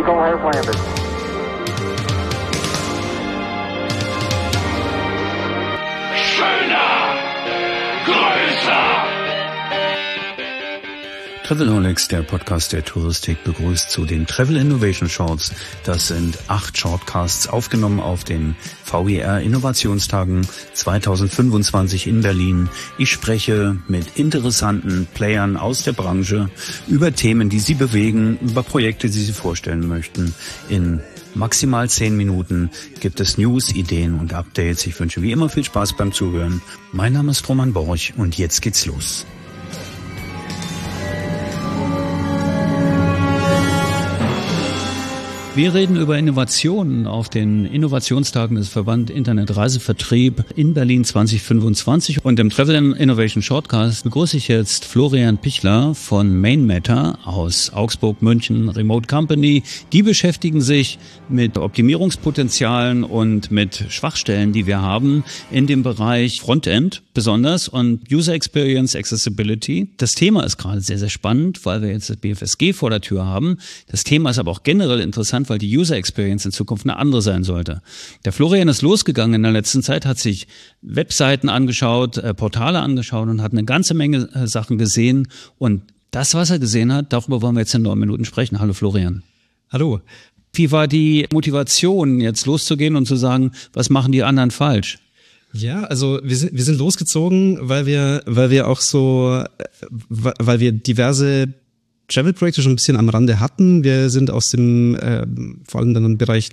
Eagle has landed. Schöner, größer. Travelholics, der Podcast der Touristik, begrüßt zu den Travel Innovation Shorts. Das sind 8 Shortcasts aufgenommen auf den VIR Innovationstagen 2025 in Berlin. Ich spreche mit interessanten Playern aus der Branche über Themen, die sie bewegen, über Projekte, die sie vorstellen möchten. In maximal 10 Minuten gibt es News, Ideen und Updates. Ich wünsche wie immer viel Spaß beim Zuhören. Mein Name ist Roman Borch und jetzt geht's los. Wir reden über Innovationen auf den Innovationstagen des Verband Internet Reisevertrieb in Berlin 2025. Und im Travel Innovation Shortcast begrüße ich jetzt Florian Pichler von MainMatter aus Augsburg, München, Remote Company. Die beschäftigen sich mit Optimierungspotenzialen und mit Schwachstellen, die wir haben in dem Bereich Frontend besonders und User Experience, Accessibility. Das Thema ist gerade sehr, sehr spannend, weil wir jetzt das BFSG vor der Tür haben. Das Thema ist aber auch generell interessant, weil die User Experience in Zukunft eine andere sein sollte. Der Florian ist losgegangen in der letzten Zeit, hat sich Webseiten angeschaut, Portale angeschaut und hat eine ganze Menge Sachen gesehen. Und das, was er gesehen hat, darüber wollen wir jetzt in 9 Minuten sprechen. Hallo Florian. Hallo. Wie war die Motivation, jetzt loszugehen und zu sagen, was machen die anderen falsch? Ja, also wir sind losgezogen, weil wir auch so, weil wir diverse Travel-Projekte schon ein bisschen am Rande hatten. Wir sind aus dem vor allem dann im Bereich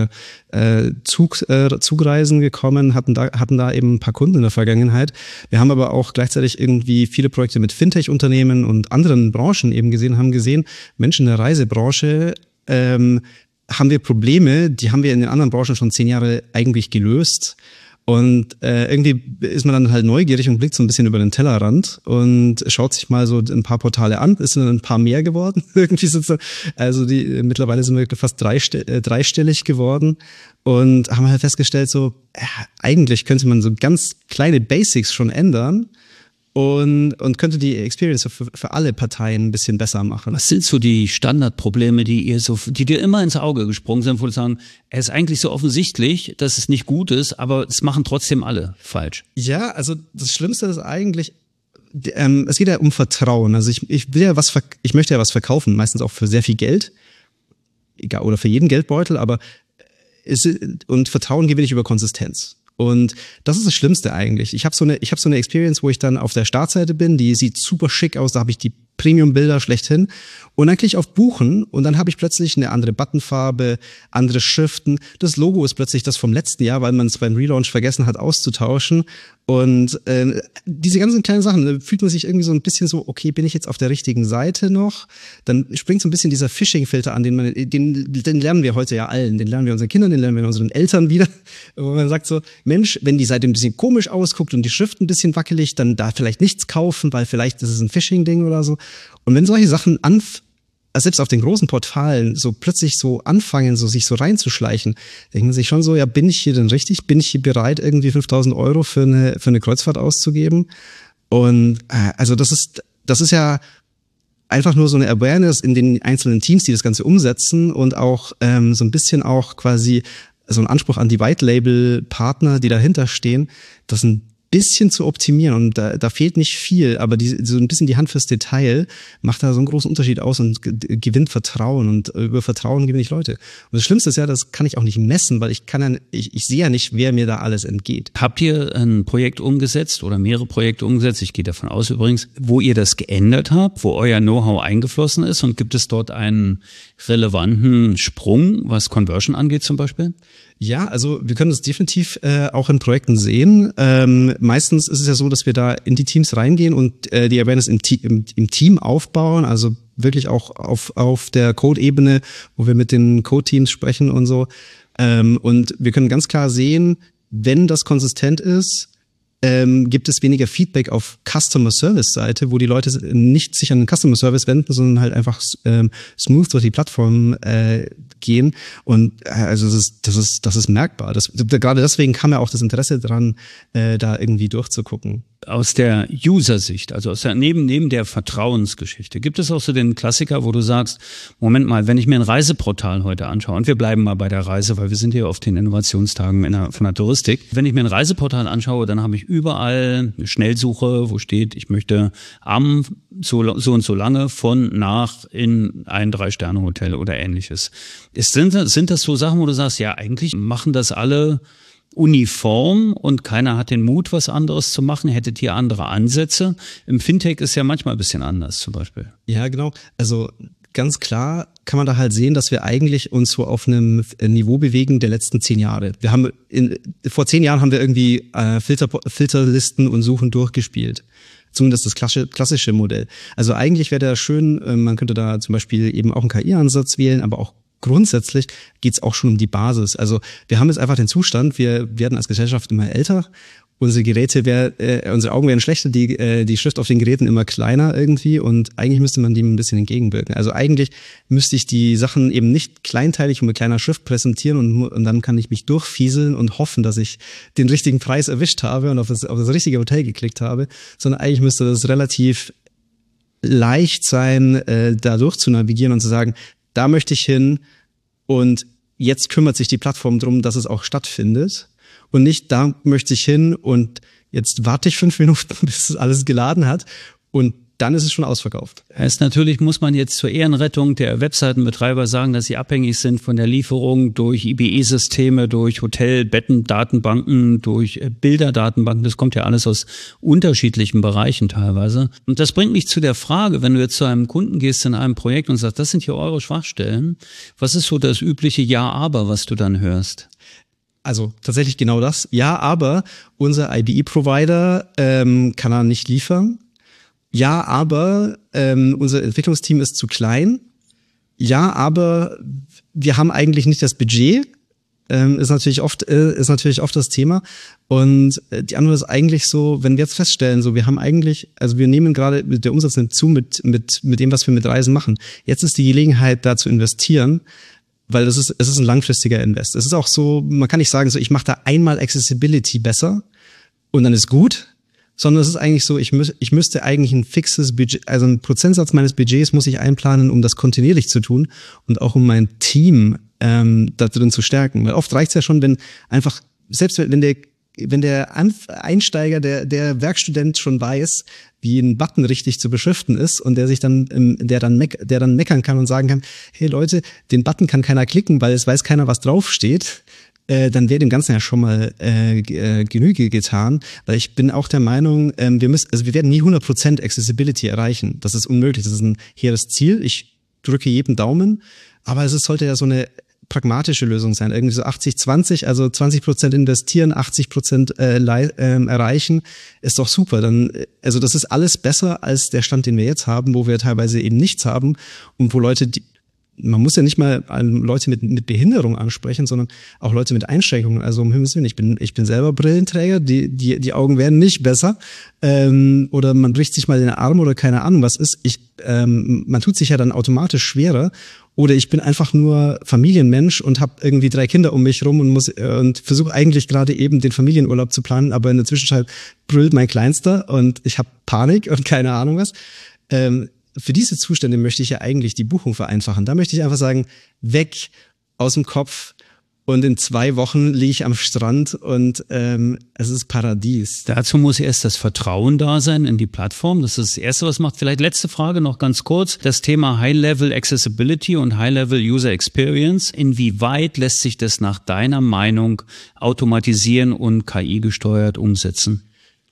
Zugreisen gekommen, hatten da eben ein paar Kunden in der Vergangenheit. Wir haben aber auch gleichzeitig irgendwie viele Projekte mit Fintech-Unternehmen und anderen Branchen eben gesehen, Menschen in der Reisebranche haben wir Probleme, die haben wir in den anderen Branchen schon 10 Jahre eigentlich gelöst. Und irgendwie ist man dann halt neugierig und blickt so ein bisschen über den Tellerrand und schaut sich mal so ein paar Portale an. Es sind dann ein paar mehr geworden. Irgendwie sind so, also mittlerweile sind wir fast dreistellig geworden und haben halt festgestellt, so eigentlich könnte man so ganz kleine Basics schon ändern. Und könnte die Experience für alle Parteien ein bisschen besser machen. Was sind so die Standardprobleme, die dir immer ins Auge gesprungen sind, wo du sagen, es ist eigentlich so offensichtlich, dass es nicht gut ist, aber es machen trotzdem alle falsch? Ja, also das Schlimmste ist eigentlich, es geht ja um Vertrauen. Also ich möchte ja was verkaufen, meistens auch für sehr viel Geld, egal, oder für jeden Geldbeutel, aber und Vertrauen gewinne ich über Konsistenz. Und das ist das Schlimmste eigentlich. Ich habe so eine Experience, wo ich dann auf der Startseite bin, die sieht super schick aus, da habe ich die Premium-Bilder schlechthin und dann klicke ich auf Buchen und dann habe ich plötzlich eine andere Buttonfarbe, andere Schriften. Das Logo ist plötzlich das vom letzten Jahr, weil man es beim Relaunch vergessen hat auszutauschen. Und diese ganzen kleinen Sachen, da fühlt man sich irgendwie so ein bisschen so, okay, bin ich jetzt auf der richtigen Seite noch? Dann springt so ein bisschen dieser Phishing-Filter an, den lernen wir heute ja allen. Den lernen wir unseren Kindern, den lernen wir unseren Eltern wieder. Wo man sagt so, Mensch, wenn die Seite ein bisschen komisch ausguckt und die Schrift ein bisschen wackelig, dann da vielleicht nichts kaufen, weil vielleicht ist es ein Phishing-Ding oder so. Und wenn solche Sachen selbst auf den großen Portalen so plötzlich so anfangen, so sich so reinzuschleichen, denkt man sich schon so, ja, bin ich hier denn richtig? Bin ich hier bereit, irgendwie 5.000 € für eine Kreuzfahrt auszugeben? Und also das ist ja einfach nur so eine Awareness in den einzelnen Teams, die das Ganze umsetzen und auch so ein bisschen auch quasi so ein Anspruch an die White-Label-Partner, die dahinter stehen, das ein bisschen zu optimieren und da fehlt nicht viel, aber so ein bisschen die Hand fürs Detail macht da so einen großen Unterschied aus und gewinnt Vertrauen und über Vertrauen gewinne ich Leute. Und das Schlimmste ist ja, das kann ich auch nicht messen, weil ich sehe ja nicht, wer mir da alles entgeht. Habt ihr ein Projekt umgesetzt oder mehrere Projekte umgesetzt, ich gehe davon aus übrigens, wo ihr das geändert habt, wo euer Know-how eingeflossen ist und gibt es dort einen relevanten Sprung, was Conversion angeht zum Beispiel? Ja, also wir können das definitiv auch in Projekten sehen. Meistens ist es ja so, dass wir da in die Teams reingehen und die Awareness im Team aufbauen, also wirklich auch auf der Code-Ebene, wo wir mit den Code-Teams sprechen und so. Und wir können ganz klar sehen, wenn das konsistent ist, gibt es weniger Feedback auf Customer Service Seite, wo die Leute nicht sich an den Customer Service wenden, sondern halt einfach smooth durch die Plattform gehen. Und also das ist merkbar. Gerade deswegen kam ja auch das Interesse dran, da irgendwie durchzugucken. Aus der User-Sicht, also neben der Vertrauensgeschichte, gibt es auch so den Klassiker, wo du sagst, Moment mal, wenn ich mir ein Reiseportal heute anschaue, und wir bleiben mal bei der Reise, weil wir sind hier auf den Innovationstagen von der Touristik. Wenn ich mir ein Reiseportal anschaue, dann habe ich überall eine Schnellsuche, wo steht, ich möchte so und so lange von nach in ein 3-Sterne-Hotel oder ähnliches. Sind das so Sachen, wo du sagst, ja, eigentlich machen das alle uniform und keiner hat den Mut, was anderes zu machen? Hättet ihr andere Ansätze? Im Fintech ist ja manchmal ein bisschen anders zum Beispiel. Ja, genau. Also ganz klar kann man da halt sehen, dass wir eigentlich uns so auf einem Niveau bewegen der letzten 10 Jahre. Wir haben vor 10 Jahren haben wir irgendwie Filterlisten und Suchen durchgespielt. Zumindest das klassische Modell. Also eigentlich wäre da schön, man könnte da zum Beispiel eben auch einen KI-Ansatz wählen, aber auch grundsätzlich geht's auch schon um die Basis. Also wir haben jetzt einfach den Zustand, wir werden als Gesellschaft immer älter, unsere Augen werden schlechter, die Schrift auf den Geräten immer kleiner irgendwie und eigentlich müsste man dem ein bisschen entgegenwirken. Also eigentlich müsste ich die Sachen eben nicht kleinteilig und mit kleiner Schrift präsentieren und dann kann ich mich durchfieseln und hoffen, dass ich den richtigen Preis erwischt habe und auf das richtige Hotel geklickt habe, sondern eigentlich müsste das relativ leicht sein, da durch zu navigieren und zu sagen, da möchte ich hin und jetzt kümmert sich die Plattform drum, dass es auch stattfindet und nicht, da möchte ich hin und jetzt warte ich 5 Minuten, bis es alles geladen hat und dann ist es schon ausverkauft. Natürlich muss man jetzt zur Ehrenrettung der Webseitenbetreiber sagen, dass sie abhängig sind von der Lieferung durch IBE-Systeme, durch Hotelbettendatenbanken, durch Bilderdatenbanken. Das kommt ja alles aus unterschiedlichen Bereichen teilweise. Und das bringt mich zu der Frage, wenn du jetzt zu einem Kunden gehst in einem Projekt und sagst, das sind hier eure Schwachstellen, was ist so das übliche Ja-Aber, was du dann hörst? Also tatsächlich genau das. Ja, aber unser IBE-Provider kann er nicht liefern. Ja, aber unser Entwicklungsteam ist zu klein. Ja, aber wir haben eigentlich nicht das Budget. Ist natürlich oft das Thema. Und die Antwort ist eigentlich so, wenn wir jetzt feststellen, so wir haben eigentlich, also wir nehmen gerade, der Umsatz nimmt zu mit dem, was wir mit Reisen machen. Jetzt ist die Gelegenheit, da zu investieren, weil es ist ein langfristiger Invest. Es ist auch so, man kann nicht sagen, so ich mache da einmal Accessibility besser und dann ist gut. Sondern es ist eigentlich so, ich müsste eigentlich ein fixes Budget, also einen Prozentsatz meines Budgets muss ich einplanen, um das kontinuierlich zu tun und auch um mein Team da drin zu stärken. Weil oft reicht es ja schon, wenn einfach, selbst wenn der Einsteiger, der Werkstudent schon weiß, wie ein Button richtig zu beschriften ist und der dann meckern kann und sagen kann, hey Leute, den Button kann keiner klicken, weil es weiß keiner, was draufsteht. Dann wäre dem Ganzen ja schon mal Genüge getan, weil ich bin auch der Meinung, wir werden nie 100% Accessibility erreichen. Das ist unmöglich, das ist ein hehres Ziel. Ich drücke jedem Daumen, aber sollte ja so eine pragmatische Lösung sein, irgendwie so 80-20, also 20% investieren, 80% erreichen, ist doch super. Also das ist alles besser als der Stand, den wir jetzt haben, wo wir teilweise eben nichts haben und wo Leute, man muss ja nicht mal Leute mit Behinderung ansprechen, sondern auch Leute mit Einschränkungen. Also um Himmels Willen, ich bin selber Brillenträger, die Augen werden nicht besser. Oder man bricht sich mal den Arm oder keine Ahnung was ist. Man tut sich ja dann automatisch schwerer. Oder ich bin einfach nur Familienmensch und habe irgendwie 3 Kinder um mich rum und versuche eigentlich gerade eben den Familienurlaub zu planen, aber in der Zwischenzeit brüllt mein Kleinster und ich habe Panik und keine Ahnung was. Für diese Zustände möchte ich ja eigentlich die Buchung vereinfachen. Da möchte ich einfach sagen, weg aus dem Kopf und in 2 Wochen liege ich am Strand und es ist Paradies. Dazu muss erst das Vertrauen da sein in die Plattform. Das ist das Erste, was macht. Vielleicht letzte Frage noch ganz kurz. Das Thema High-Level Accessibility und High-Level User Experience. Inwieweit lässt sich das nach deiner Meinung automatisieren und KI-gesteuert umsetzen?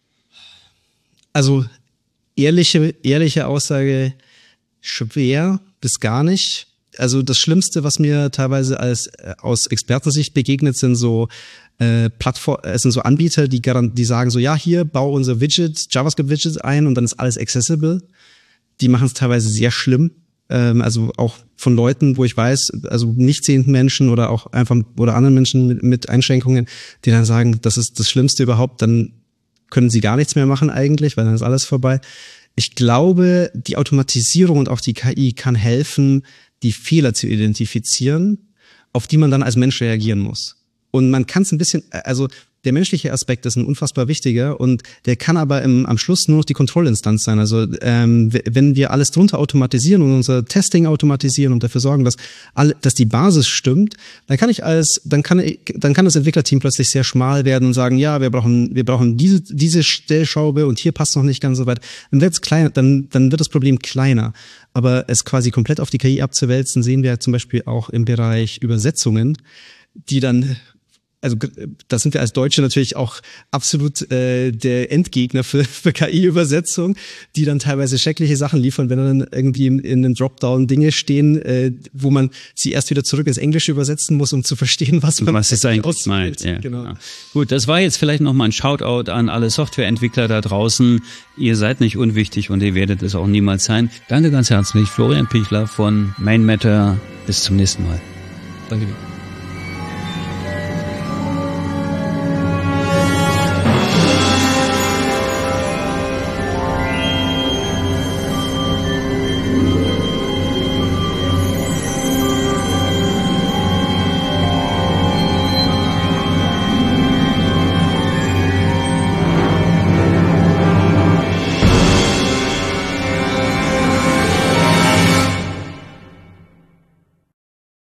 Also ehrliche Aussage, schwer bis gar nicht. Also das Schlimmste, was mir teilweise aus Expertensicht begegnet, sind so so Anbieter, die sagen so, ja, hier, bau unser JavaScript-Widgets ein und dann ist alles accessible. Die machen es teilweise sehr schlimm. Also auch von Leuten, wo ich weiß, also nicht sehenden Menschen oder auch einfach oder anderen Menschen mit Einschränkungen, die dann sagen, das ist das Schlimmste überhaupt, dann können sie gar nichts mehr machen eigentlich, weil dann ist alles vorbei. Ich glaube, die Automatisierung und auch die KI kann helfen, die Fehler zu identifizieren, auf die man dann als Mensch reagieren muss. Und man kann es ein bisschen, also der menschliche Aspekt ist ein unfassbar wichtiger und der kann aber am Schluss nur noch die Kontrollinstanz sein. Also wenn wir alles drunter automatisieren und unser Testing automatisieren und dafür sorgen, dass die Basis stimmt, dann kann das Entwicklerteam plötzlich sehr schmal werden und sagen, ja, wir brauchen diese Stellschraube und hier passt noch nicht ganz so weit. Dann wird's kleiner, dann wird das Problem kleiner. Aber es quasi komplett auf die KI abzuwälzen, sehen wir zum Beispiel auch im Bereich Übersetzungen, die dann, also da sind wir als Deutsche natürlich auch absolut der Endgegner für KI-Übersetzung, die dann teilweise schreckliche Sachen liefern, wenn dann irgendwie in einem Dropdown Dinge stehen, wo man sie erst wieder zurück ins Englische übersetzen muss, um zu verstehen, was es eigentlich meint. Ja, genau. Ja. Gut, das war jetzt vielleicht nochmal ein Shoutout an alle Softwareentwickler da draußen. Ihr seid nicht unwichtig und ihr werdet es auch niemals sein. Danke ganz herzlich, Florian Pichler von Main Matter. Bis zum nächsten Mal. Danke dir.